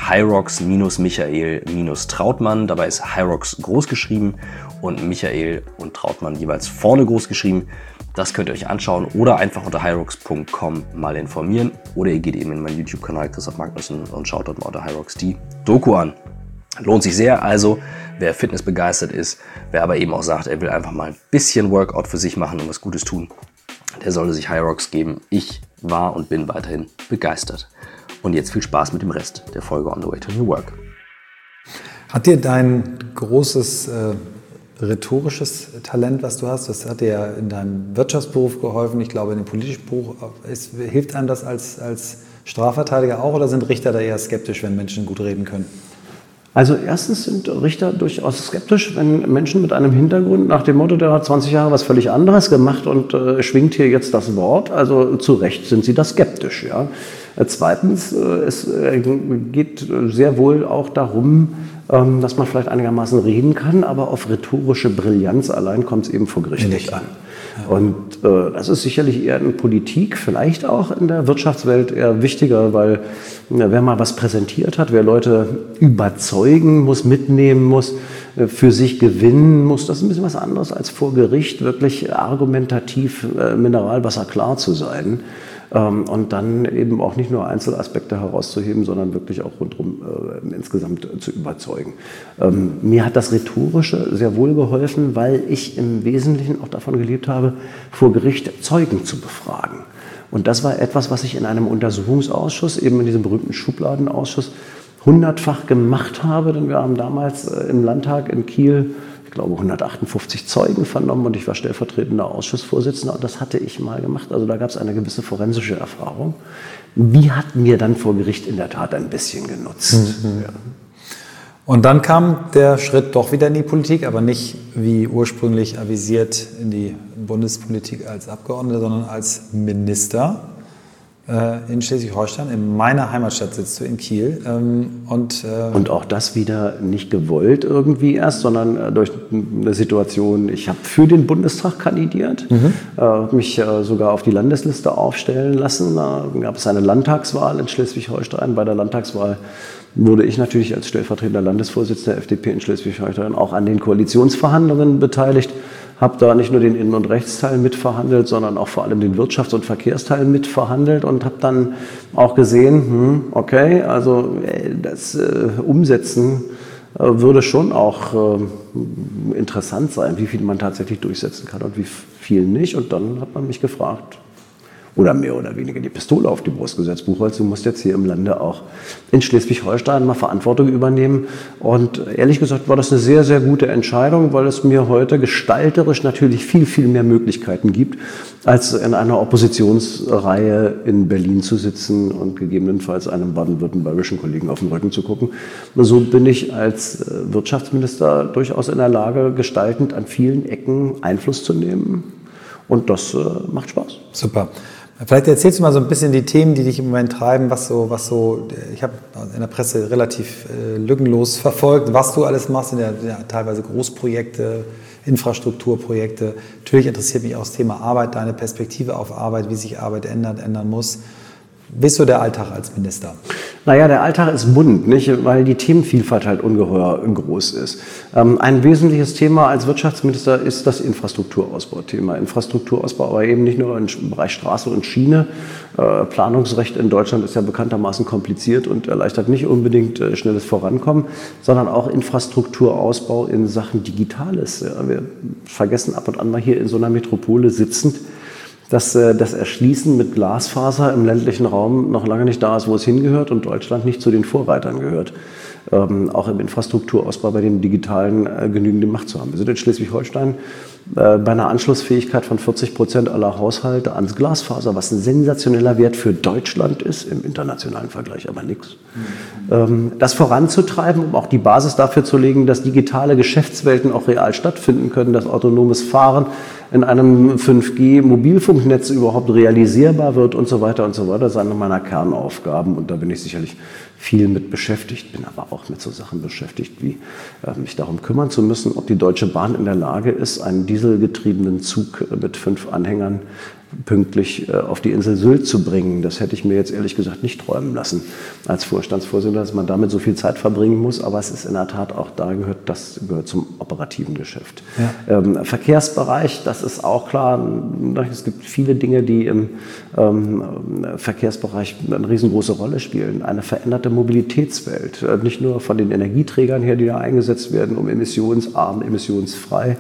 Hyrox-Michael-Trautmann. Dabei ist Hyrox groß geschrieben und Michael und Trautmann jeweils vorne groß geschrieben. Das könnt ihr euch anschauen oder einfach unter hyrox.com mal informieren. Oder ihr geht eben in meinen YouTube-Kanal Christoph Magnussen und schaut dort mal unter Hyrox die Doku an. Lohnt sich sehr, also wer Fitness begeistert ist, wer aber eben auch sagt, er will einfach mal ein bisschen Workout für sich machen und was Gutes tun, der sollte sich Hyrox geben. Ich war und bin weiterhin begeistert. Und jetzt viel Spaß mit dem Rest der Folge On the Way to New Work. Hat dir dein großes rhetorisches Talent, was du hast, das hat dir ja in deinem Wirtschaftsberuf geholfen, ich glaube in dem politischen Beruf, hilft einem das als Strafverteidiger auch, oder sind Richter da eher skeptisch, wenn Menschen gut reden können? Also erstens sind Richter durchaus skeptisch, wenn Menschen mit einem Hintergrund nach dem Motto, der hat 20 Jahre was völlig anderes gemacht und schwingt hier jetzt das Wort, also zu Recht sind sie da skeptisch. Ja. Zweitens, es geht sehr wohl auch darum, dass man vielleicht einigermaßen reden kann, aber auf rhetorische Brillanz allein kommt es eben vor Gericht nicht an. Und das ist sicherlich eher in Politik, vielleicht auch in der Wirtschaftswelt eher wichtiger, weil wer mal was präsentiert hat, wer Leute überzeugen muss, mitnehmen muss, für sich gewinnen muss, das ist ein bisschen was anderes als vor Gericht wirklich argumentativ mineralwasserklar zu sein. Und dann eben auch nicht nur Einzelaspekte herauszuheben, sondern wirklich auch rundherum insgesamt zu überzeugen. Mir hat das Rhetorische sehr wohl geholfen, weil ich im Wesentlichen auch davon gelebt habe, vor Gericht Zeugen zu befragen. Und das war etwas, was ich in einem Untersuchungsausschuss, eben in diesem berühmten Schubladenausschuss, 100-fach gemacht habe, denn wir haben damals im Landtag in Kiel, ich glaube, 158 Zeugen vernommen und ich war stellvertretender Ausschussvorsitzender und das hatte ich mal gemacht. Also da gab es eine gewisse forensische Erfahrung. Die hat mir dann vor Gericht in der Tat ein bisschen genutzt. Ja. Und dann kam der Schritt doch wieder in die Politik, aber nicht wie ursprünglich avisiert in die Bundespolitik als Abgeordneter, sondern als Minister. In Schleswig-Holstein, in meiner Heimatstadt sitzt du, in Kiel. Und auch das wieder nicht gewollt irgendwie erst, sondern durch eine Situation, ich habe für den Bundestag kandidiert, mich sogar auf die Landesliste aufstellen lassen. Da gab es eine Landtagswahl in Schleswig-Holstein. Bei der Landtagswahl wurde ich natürlich als stellvertretender Landesvorsitzender der FDP in Schleswig-Holstein auch an den Koalitionsverhandlungen beteiligt. Habe da nicht nur den Innen- und Rechtsteil mitverhandelt, sondern auch vor allem den Wirtschafts- und Verkehrsteil mitverhandelt und habe dann auch gesehen, okay, also das Umsetzen würde schon auch interessant sein, wie viel man tatsächlich durchsetzen kann und wie viel nicht. Und dann hat man mich gefragt, oder mehr oder weniger die Pistole auf die Brust gesetzt. Buchholz, du musst jetzt hier im Lande auch in Schleswig-Holstein mal Verantwortung übernehmen. Und ehrlich gesagt war das eine sehr, sehr gute Entscheidung, weil es mir heute gestalterisch natürlich viel, viel mehr Möglichkeiten gibt, als in einer Oppositionsreihe in Berlin zu sitzen und gegebenenfalls einem baden-württembergischen Kollegen auf den Rücken zu gucken. Und so bin ich als Wirtschaftsminister durchaus in der Lage, gestaltend an vielen Ecken Einfluss zu nehmen. Und das macht Spaß. Super. Vielleicht erzählst du mal so ein bisschen die Themen, die dich im Moment treiben, was so ich habe in der Presse relativ lückenlos verfolgt, was du alles machst, in der teilweise Großprojekte, Infrastrukturprojekte. Natürlich interessiert mich auch das Thema Arbeit, deine Perspektive auf Arbeit, wie sich Arbeit ändern muss. Wie ist so der Alltag als Minister? Naja, der Alltag ist bunt, nicht? Weil die Themenvielfalt halt ungeheuer groß ist. Ein wesentliches Thema als Wirtschaftsminister ist das Infrastrukturausbauthema. Infrastrukturausbau, aber eben nicht nur im Bereich Straße und Schiene. Planungsrecht in Deutschland ist ja bekanntermaßen kompliziert und erleichtert nicht unbedingt schnelles Vorankommen, sondern auch Infrastrukturausbau in Sachen Digitales. Ja, wir vergessen ab und an mal hier in so einer Metropole sitzend, dass das Erschließen mit Glasfaser im ländlichen Raum noch lange nicht da ist, wo es hingehört und Deutschland nicht zu den Vorreitern gehört. Auch im Infrastrukturausbau bei dem Digitalen genügende Macht zu haben. Wir sind in Schleswig-Holstein bei einer Anschlussfähigkeit von 40% aller Haushalte ans Glasfaser, was ein sensationeller Wert für Deutschland ist, im internationalen Vergleich aber nichts. Das voranzutreiben, um auch die Basis dafür zu legen, dass digitale Geschäftswelten auch real stattfinden können, dass autonomes Fahren in einem 5G-Mobilfunknetz überhaupt realisierbar wird und so weiter, das ist eine meiner Kernaufgaben und da bin ich sicherlich viel mit beschäftigt, bin aber auch mit so Sachen beschäftigt, wie mich darum kümmern zu müssen, ob die Deutsche Bahn in der Lage ist, einen dieselgetriebenen Zug mit 5 Anhängern pünktlich auf die Insel Sylt zu bringen. Das hätte ich mir jetzt ehrlich gesagt nicht träumen lassen als Vorstandsvorsitzender, dass man damit so viel Zeit verbringen muss. Aber es ist in der Tat auch das gehört zum operativen Geschäft. Ja. Verkehrsbereich, das ist auch klar. Es gibt viele Dinge, die im Verkehrsbereich eine riesengroße Rolle spielen. Eine veränderte Mobilitätswelt. Nicht nur von den Energieträgern her, die da eingesetzt werden, um emissionsarm, emissionsfrei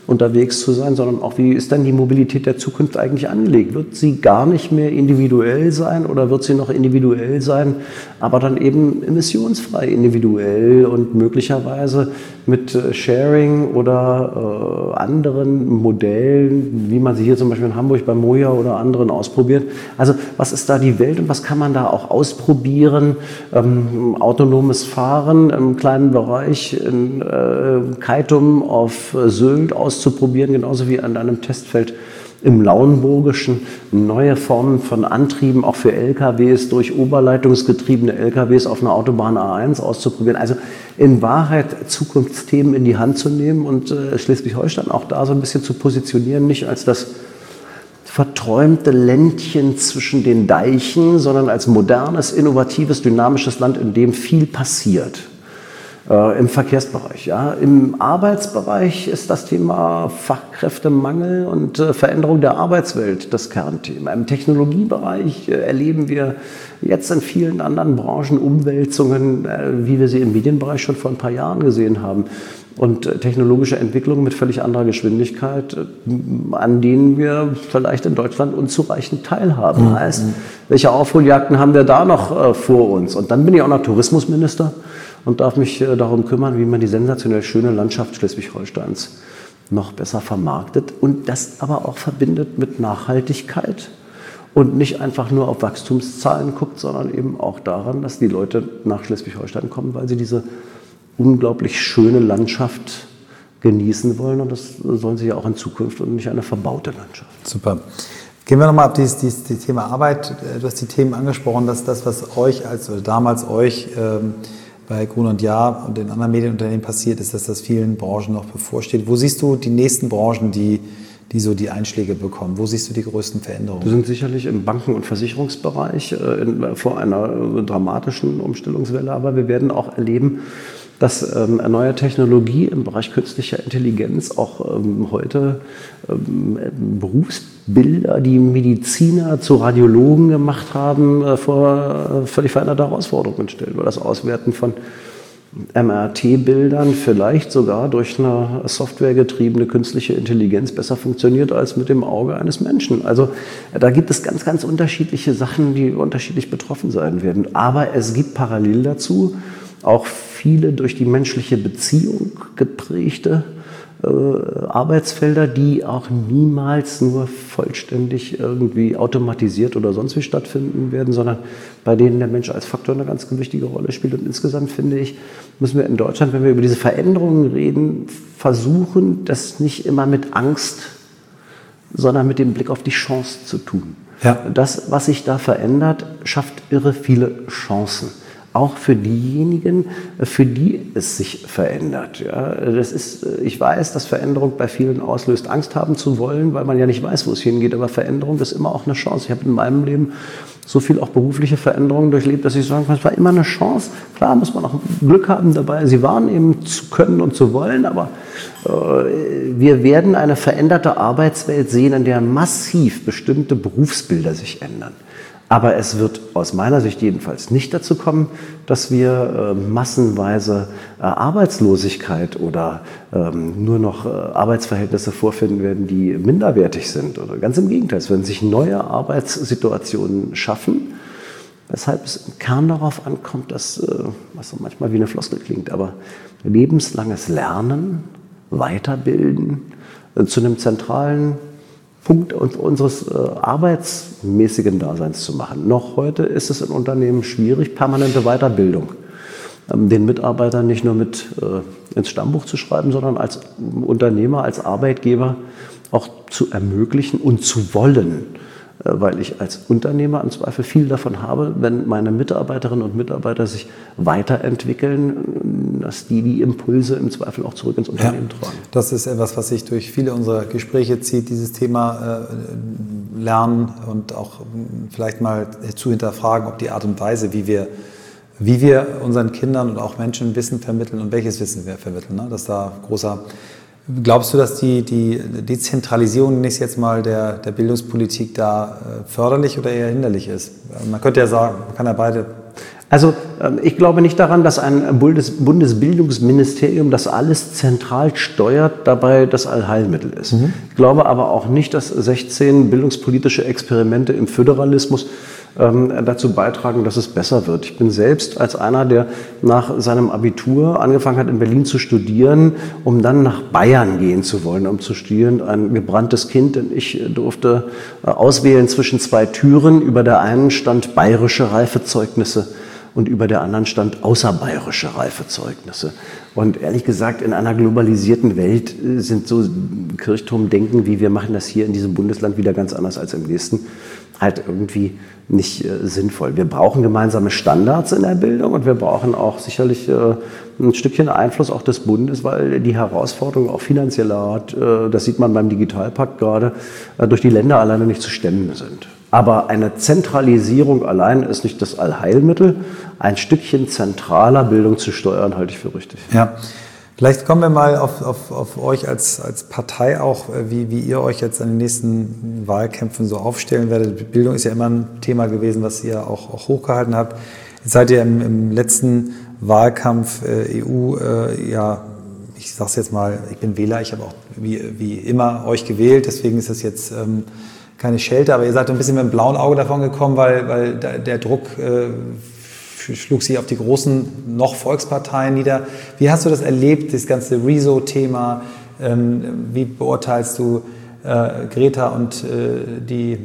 unterwegs zu sein, sondern auch, wie ist dann die Mobilität der Zukunft eigentlich angelegt? Wird sie gar nicht mehr individuell sein oder wird sie noch individuell sein, aber dann eben emissionsfrei individuell und möglicherweise mit Sharing oder anderen Modellen, wie man sie hier zum Beispiel in Hamburg bei Moja oder anderen ausprobiert. Also was ist da die Welt und was kann man da auch ausprobieren? Autonomes Fahren im kleinen Bereich in Keitum auf Sylt auszuprobieren, genauso wie an einem Testfeld im Lauenburgischen, neue Formen von Antrieben auch für LKWs durch oberleitungsgetriebene LKWs auf einer Autobahn A1 auszuprobieren. Also in Wahrheit Zukunftsthemen in die Hand zu nehmen und Schleswig-Holstein auch da so ein bisschen zu positionieren, nicht als das verträumte Ländchen zwischen den Deichen, sondern als modernes, innovatives, dynamisches Land, in dem viel passiert. Im Verkehrsbereich. Ja. Im Arbeitsbereich ist das Thema Fachkräftemangel und Veränderung der Arbeitswelt das Kernthema. Im Technologiebereich erleben wir jetzt in vielen anderen Branchen Umwälzungen, wie wir sie im Medienbereich schon vor ein paar Jahren gesehen haben. Und technologische Entwicklungen mit völlig anderer Geschwindigkeit, an denen wir vielleicht in Deutschland unzureichend teilhaben. Heißt, welche Aufholjagden haben wir da noch vor uns? Und dann bin ich auch noch Tourismusminister und darf mich darum kümmern, wie man die sensationell schöne Landschaft Schleswig-Holsteins noch besser vermarktet und das aber auch verbindet mit Nachhaltigkeit und nicht einfach nur auf Wachstumszahlen guckt, sondern eben auch daran, dass die Leute nach Schleswig-Holstein kommen, weil sie diese unglaublich schöne Landschaft genießen wollen und das sollen sie ja auch in Zukunft und nicht eine verbaute Landschaft. Super. Gehen wir nochmal auf das Thema Arbeit. Du hast die Themen angesprochen, dass das, was euch damals bei Gruner + Jahr und den anderen Medienunternehmen passiert ist, dass das vielen Branchen noch bevorsteht. Wo siehst du die nächsten Branchen, die so die Einschläge bekommen? Wo siehst du die größten Veränderungen? Wir sind sicherlich im Banken- und Versicherungsbereich vor einer dramatischen Umstellungswelle, aber wir werden auch erleben, dass neue Technologie im Bereich künstlicher Intelligenz auch heute Berufsbilder, die Mediziner zu Radiologen gemacht haben, vor völlig veränderte Herausforderungen stellen, weil das Auswerten von MRT-Bildern vielleicht sogar durch eine softwaregetriebene künstliche Intelligenz besser funktioniert als mit dem Auge eines Menschen. Also da gibt es ganz, ganz unterschiedliche Sachen, die unterschiedlich betroffen sein werden. Aber es gibt parallel dazu auch viele durch die menschliche Beziehung geprägte Arbeitsfelder, die auch niemals nur vollständig irgendwie automatisiert oder sonst wie stattfinden werden, sondern bei denen der Mensch als Faktor eine ganz wichtige Rolle spielt. Und insgesamt finde ich, müssen wir in Deutschland, wenn wir über diese Veränderungen reden, versuchen, das nicht immer mit Angst, sondern mit dem Blick auf die Chance zu tun. Ja. Das, was sich da verändert, schafft irre viele Chancen. Auch für diejenigen, für die es sich verändert. Ja, ich weiß, dass Veränderung bei vielen auslöst, Angst haben zu wollen, weil man ja nicht weiß, wo es hingeht. Aber Veränderung ist immer auch eine Chance. Ich habe in meinem Leben so viel auch berufliche Veränderungen durchlebt, dass ich sagen kann, es war immer eine Chance. Klar muss man auch Glück haben dabei, sie wahrnehmen zu können und zu wollen. Aber wir werden eine veränderte Arbeitswelt sehen, in der massiv bestimmte Berufsbilder sich ändern. Aber es wird aus meiner Sicht jedenfalls nicht dazu kommen, dass wir massenweise Arbeitslosigkeit oder nur noch Arbeitsverhältnisse vorfinden werden, die minderwertig sind. Oder ganz im Gegenteil, es werden sich neue Arbeitssituationen schaffen, weshalb es im Kern darauf ankommt, dass, was so manchmal wie eine Floskel klingt, aber lebenslanges Lernen, Weiterbilden zu einem zentralen Punkt unseres arbeitsmäßigen Daseins zu machen. Noch heute ist es in Unternehmen schwierig, permanente Weiterbildung den Mitarbeitern nicht nur mit ins Stammbuch zu schreiben, sondern als Unternehmer, als Arbeitgeber auch zu ermöglichen und zu wollen. Weil ich als Unternehmer im Zweifel viel davon habe, wenn meine Mitarbeiterinnen und Mitarbeiter sich weiterentwickeln, dass die Impulse im Zweifel auch zurück ins Unternehmen tragen. Das ist etwas, was sich durch viele unserer Gespräche zieht, dieses Thema Lernen und auch vielleicht mal zu hinterfragen, ob die Art und Weise, wie wir unseren Kindern und auch Menschen Wissen vermitteln und welches Wissen wir vermitteln, ne? Dass da großer... Glaubst du, dass die Dezentralisierung nächstes jetzt mal der Bildungspolitik da förderlich oder eher hinderlich ist? Man könnte ja sagen, man kann ja beide Also ich glaube nicht daran, dass ein Bundesbildungsministerium das alles zentral steuert, dabei das Allheilmittel ist. Ich glaube aber auch nicht, dass 16 bildungspolitische Experimente im Föderalismus dazu beitragen, dass es besser wird. Ich bin selbst als einer, der nach seinem Abitur angefangen hat, in Berlin zu studieren, um dann nach Bayern gehen zu wollen, um zu studieren, ein gebranntes Kind. Denn ich durfte auswählen zwischen 2 Türen. Über der einen stand bayerische Reifezeugnisse und über der anderen stand außerbayerische Reifezeugnisse. Und ehrlich gesagt, in einer globalisierten Welt sind so Kirchturmdenken, wie wir machen das hier in diesem Bundesland, wieder ganz anders als im nächsten, halt irgendwie nicht sinnvoll. Wir brauchen gemeinsame Standards in der Bildung und wir brauchen auch sicherlich ein Stückchen Einfluss auch des Bundes, weil die Herausforderungen auch finanzieller Art, das sieht man beim Digitalpakt gerade, durch die Länder alleine nicht zu stemmen sind. Aber eine Zentralisierung allein ist nicht das Allheilmittel. Ein Stückchen zentraler Bildung zu steuern, halte ich für richtig. Ja. Vielleicht kommen wir mal auf euch als Partei auch, wie ihr euch jetzt an den nächsten Wahlkämpfen so aufstellen werdet. Bildung ist ja immer ein Thema gewesen, was ihr auch hochgehalten habt. Jetzt seid ihr im letzten Wahlkampf EU, ich sage es jetzt mal, ich bin Wähler, ich habe auch wie immer euch gewählt, deswegen ist das jetzt keine Schelte, aber ihr seid ein bisschen mit einem blauen Auge davon gekommen, weil der Druck schlug sich auf die großen noch Volksparteien nieder. Wie hast du das erlebt, das ganze Rezo-Thema? Wie beurteilst du Greta und die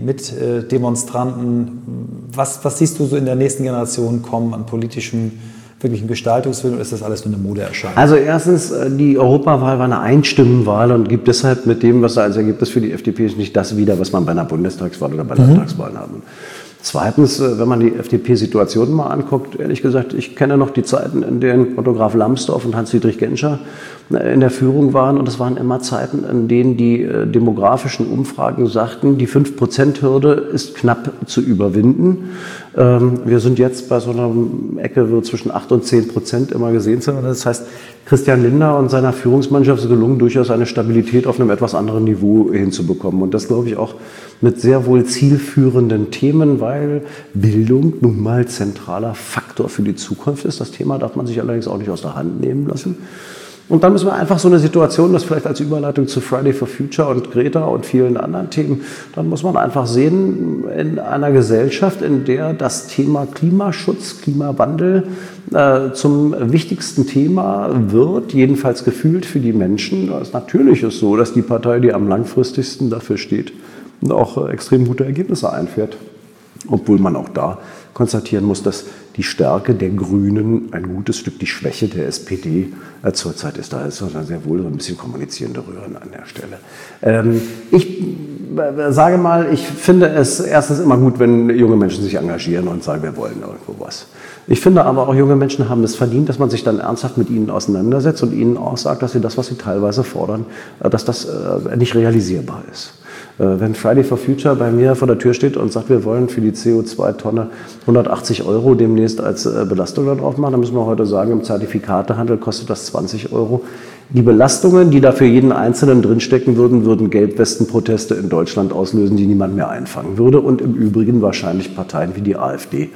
Mitdemonstranten? Was siehst du so in der nächsten Generation kommen an politischem, wirklichen Gestaltungswillen, oder ist das alles nur eine Modeerscheinung? Also erstens, die Europawahl war eine Einstimmenwahl und gibt deshalb mit dem, was da als Ergebnis für die FDP ist, nicht das wieder, was man bei einer Bundestagswahl oder bei Landtagswahlen haben. Zweitens, wenn man die FDP-Situation mal anguckt, ehrlich gesagt, ich kenne noch die Zeiten, in denen Otto Graf Lambsdorff und Hans-Dietrich Genscher in der Führung waren. Und es waren immer Zeiten, in denen die demografischen Umfragen sagten, die 5%-Hürde ist knapp zu überwinden. Wir sind jetzt bei so einer Ecke, wo zwischen 8 und 10% immer gesehen sind. Das heißt, Christian Lindner und seiner Führungsmannschaft ist gelungen, durchaus eine Stabilität auf einem etwas anderen Niveau hinzubekommen. Und das, glaube ich, auch mit sehr wohl zielführenden Themen, weil Bildung nun mal zentraler Faktor für die Zukunft ist. Das Thema darf man sich allerdings auch nicht aus der Hand nehmen lassen. Und dann müssen wir einfach so eine Situation, das vielleicht als Überleitung zu Friday for Future und Greta und vielen anderen Themen, dann muss man einfach sehen, in einer Gesellschaft, in der das Thema Klimaschutz, Klimawandel zum wichtigsten Thema wird, jedenfalls gefühlt für die Menschen, da ist natürlich so, dass die Partei, die am langfristigsten dafür steht, auch extrem gute Ergebnisse einfährt. Obwohl man auch da konstatieren muss, dass die Stärke der Grünen ein gutes Stück die Schwäche der SPD zurzeit ist. Da ist sehr wohl so ein bisschen kommunizierende Röhren an der Stelle. Ich sage mal, ich finde es erstens immer gut, wenn junge Menschen sich engagieren und sagen, wir wollen irgendwo was. Ich finde aber auch, junge Menschen haben es verdient, dass man sich dann ernsthaft mit ihnen auseinandersetzt und ihnen auch sagt, dass sie das, was sie teilweise fordern, dass das nicht realisierbar ist. Wenn Friday for Future bei mir vor der Tür steht und sagt, wir wollen für die CO2-Tonne 180 € demnächst als Belastung da drauf machen, dann müssen wir heute sagen, im Zertifikatehandel kostet das 20 €. Die Belastungen, die da für jeden Einzelnen drinstecken würden Gelbwestenproteste in Deutschland auslösen, die niemand mehr einfangen würde und im Übrigen wahrscheinlich Parteien wie die AfD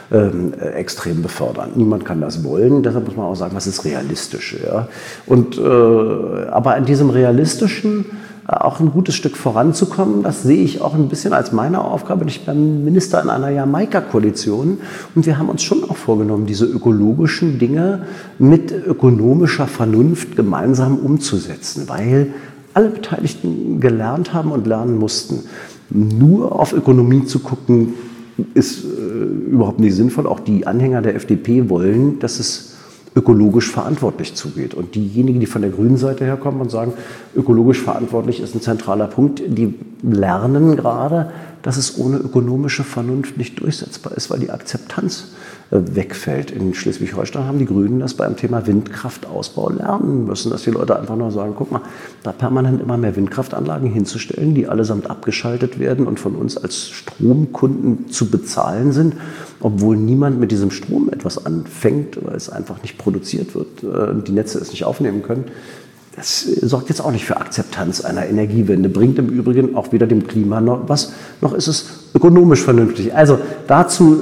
extrem befördern. Niemand kann das wollen, deshalb muss man auch sagen, was ist realistisch. Ja? Und, aber in diesem realistischen auch ein gutes Stück voranzukommen, das sehe ich auch ein bisschen als meine Aufgabe. Ich bin Minister in einer Jamaika-Koalition und wir haben uns schon auch vorgenommen, diese ökologischen Dinge mit ökonomischer Vernunft gemeinsam umzusetzen, weil alle Beteiligten gelernt haben und lernen mussten. Nur auf Ökonomie zu gucken, ist überhaupt nicht sinnvoll. Auch die Anhänger der FDP wollen, dass es ökologisch verantwortlich zugeht. Und diejenigen, die von der grünen Seite herkommen und sagen, ökologisch verantwortlich ist ein zentraler Punkt, die lernen gerade, dass es ohne ökonomische Vernunft nicht durchsetzbar ist, weil die Akzeptanz wegfällt. In Schleswig-Holstein haben die Grünen das beim Thema Windkraftausbau lernen müssen, dass die Leute einfach nur sagen, guck mal, da permanent immer mehr Windkraftanlagen hinzustellen, die allesamt abgeschaltet werden und von uns als Stromkunden zu bezahlen sind, obwohl niemand mit diesem Strom etwas anfängt, weil es einfach nicht produziert wird, die Netze es nicht aufnehmen können. Das sorgt jetzt auch nicht für Akzeptanz einer Energiewende, bringt im Übrigen auch weder dem Klima noch was, noch ist es ökonomisch vernünftig. Also dazu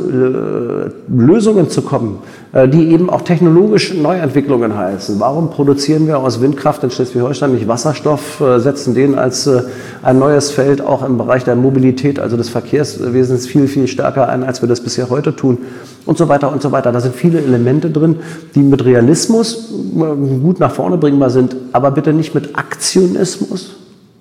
Lösungen zu kommen, die eben auch technologisch Neuentwicklungen heißen. Warum produzieren wir aus Windkraft in Schleswig-Holstein nicht Wasserstoff, setzen den als ein neues Feld auch im Bereich der Mobilität, also des Verkehrswesens viel, viel stärker ein, als wir das bisher heute tun und so weiter und so weiter. Da sind viele Elemente drin, die mit Realismus gut nach vorne bringbar sind, aber bitte nicht mit Aktionismus.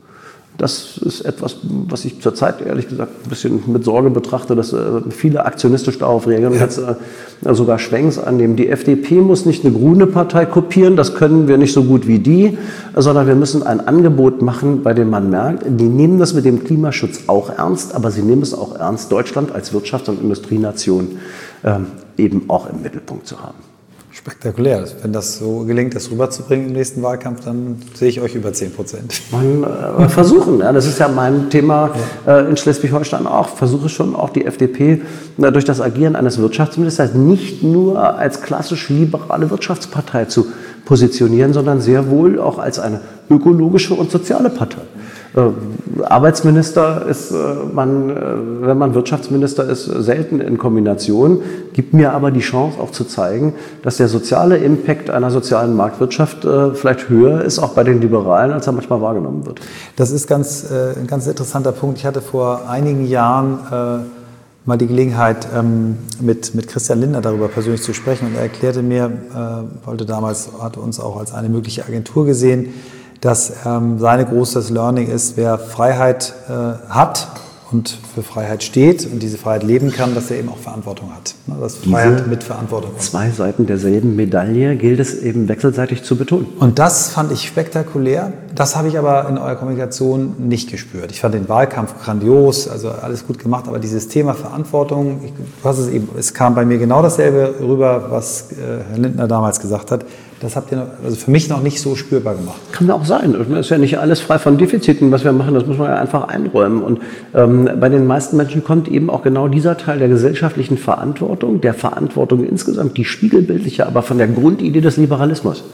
Das ist etwas, was ich zurzeit ehrlich gesagt ein bisschen mit Sorge betrachte, dass viele aktionistisch darauf reagieren und jetzt sogar Schwenks annehmen. Die FDP muss nicht eine grüne Partei kopieren, das können wir nicht so gut wie die, sondern wir müssen ein Angebot machen, bei dem man merkt, die nehmen das mit dem Klimaschutz auch ernst, aber sie nehmen es auch ernst, Deutschland als Wirtschafts- und Industrienation eben auch im Mittelpunkt zu haben. Spektakulär. Wenn das so gelingt, das rüberzubringen im nächsten Wahlkampf, dann sehe ich euch über 10%. Man versuchen, ja, das ist ja mein Thema in Schleswig-Holstein auch, versuche schon auch die FDP durch das Agieren eines Wirtschaftsministers nicht nur als klassisch liberale Wirtschaftspartei zu positionieren, sondern sehr wohl auch als eine ökologische und soziale Partei. Arbeitsminister ist wenn man Wirtschaftsminister ist, selten in Kombination, gibt mir aber die Chance auch zu zeigen, dass der soziale Impact einer sozialen Marktwirtschaft vielleicht höher ist, auch bei den Liberalen, als er manchmal wahrgenommen wird. Das ist ein ganz interessanter Punkt. Ich hatte vor einigen Jahren mal die Gelegenheit, mit Christian Lindner darüber persönlich zu sprechen und er erklärte mir, hatte uns auch als eine mögliche Agentur gesehen, dass sein großes Learning ist, wer Freiheit hat und für Freiheit steht und diese Freiheit leben kann, dass er eben auch Verantwortung hat. Dass Freiheit mit Verantwortung kommt. Zwei Seiten derselben Medaille gilt es eben wechselseitig zu betonen. Und das fand ich spektakulär. Das habe ich aber in eurer Kommunikation nicht gespürt. Ich fand den Wahlkampf grandios, also alles gut gemacht, aber dieses Thema Verantwortung, es kam bei mir genau dasselbe rüber, was Herr Lindner damals gesagt hat. Das habt ihr also für mich noch nicht so spürbar gemacht. Kann ja auch sein. Es ist ja nicht alles frei von Defiziten, was wir machen. Das muss man ja einfach einräumen. Und bei den meisten Menschen kommt eben auch genau dieser Teil der gesellschaftlichen Verantwortung, der Verantwortung insgesamt, die spiegelbildliche, aber von der Grundidee des Liberalismus.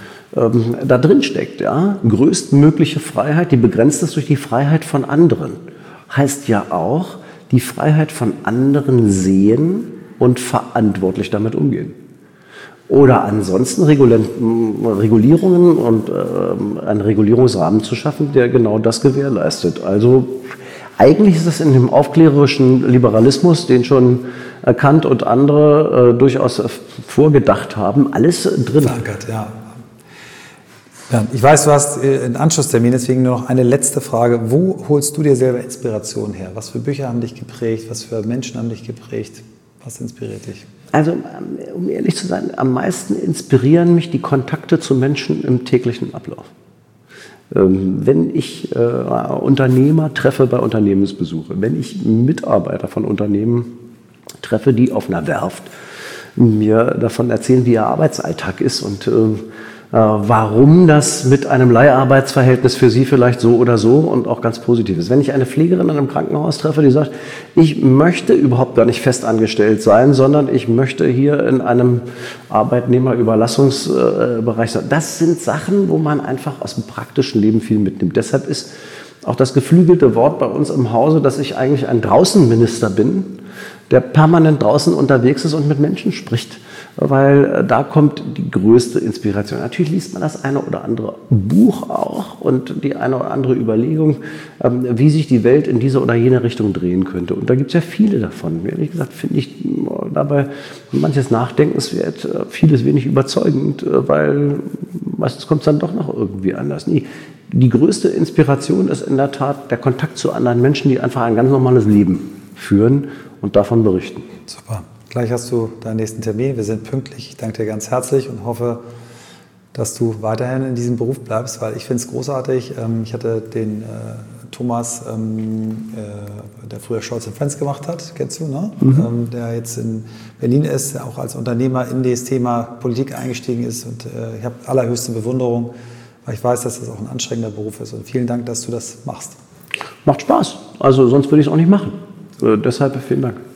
Da drin steckt, ja, größtmögliche Freiheit, die begrenzt ist durch die Freiheit von anderen. Heißt ja auch, die Freiheit von anderen sehen und verantwortlich damit umgehen. Oder ansonsten Regulierungen und einen Regulierungsrahmen zu schaffen, der genau das gewährleistet. Also eigentlich ist es in dem aufklärerischen Liberalismus, den schon Kant und andere durchaus vorgedacht haben, alles drin. Verankert, ja. Ja, ich weiß, du hast einen Anschlusstermin, deswegen nur noch eine letzte Frage. Wo holst du dir selber Inspiration her? Was für Bücher haben dich geprägt? Was für Menschen haben dich geprägt? Was inspiriert dich? Also, um ehrlich zu sein, am meisten inspirieren mich die Kontakte zu Menschen im täglichen Ablauf. Wenn ich Unternehmer treffe bei Unternehmensbesuche, wenn ich Mitarbeiter von Unternehmen treffe, die auf einer Werft mir davon erzählen, wie ihr Arbeitsalltag ist und warum das mit einem Leiharbeitsverhältnis für sie vielleicht so oder so und auch ganz positiv ist. Wenn ich eine Pflegerin in einem Krankenhaus treffe, die sagt, ich möchte überhaupt gar nicht festangestellt sein, sondern ich möchte hier in einem Arbeitnehmerüberlassungsbereich sein. Das sind Sachen, wo man einfach aus dem praktischen Leben viel mitnimmt. Deshalb ist auch das geflügelte Wort bei uns im Hause, dass ich eigentlich ein Draußenminister bin, der permanent draußen unterwegs ist und mit Menschen spricht. Weil da kommt die größte Inspiration. Natürlich liest man das eine oder andere Buch auch und die eine oder andere Überlegung, wie sich die Welt in diese oder jene Richtung drehen könnte. Und da gibt es ja viele davon. Ehrlich gesagt finde ich dabei manches nachdenkenswert, vieles wenig überzeugend, weil meistens kommt es dann doch noch irgendwie anders. Die größte Inspiration ist in der Tat der Kontakt zu anderen Menschen, die einfach ein ganz normales Leben führen und davon berichten. Super. Gleich hast du deinen nächsten Termin. Wir sind pünktlich. Ich danke dir ganz herzlich und hoffe, dass du weiterhin in diesem Beruf bleibst, weil ich finde es großartig. Ich hatte den Thomas, der früher Scholz & Friends gemacht hat, kennst du, ne? Der jetzt in Berlin ist, der auch als Unternehmer in das Thema Politik eingestiegen ist. Und ich habe allerhöchste Bewunderung, weil ich weiß, dass das auch ein anstrengender Beruf ist. Und vielen Dank, dass du das machst. Macht Spaß. Also sonst würde ich es auch nicht machen. Deshalb vielen Dank.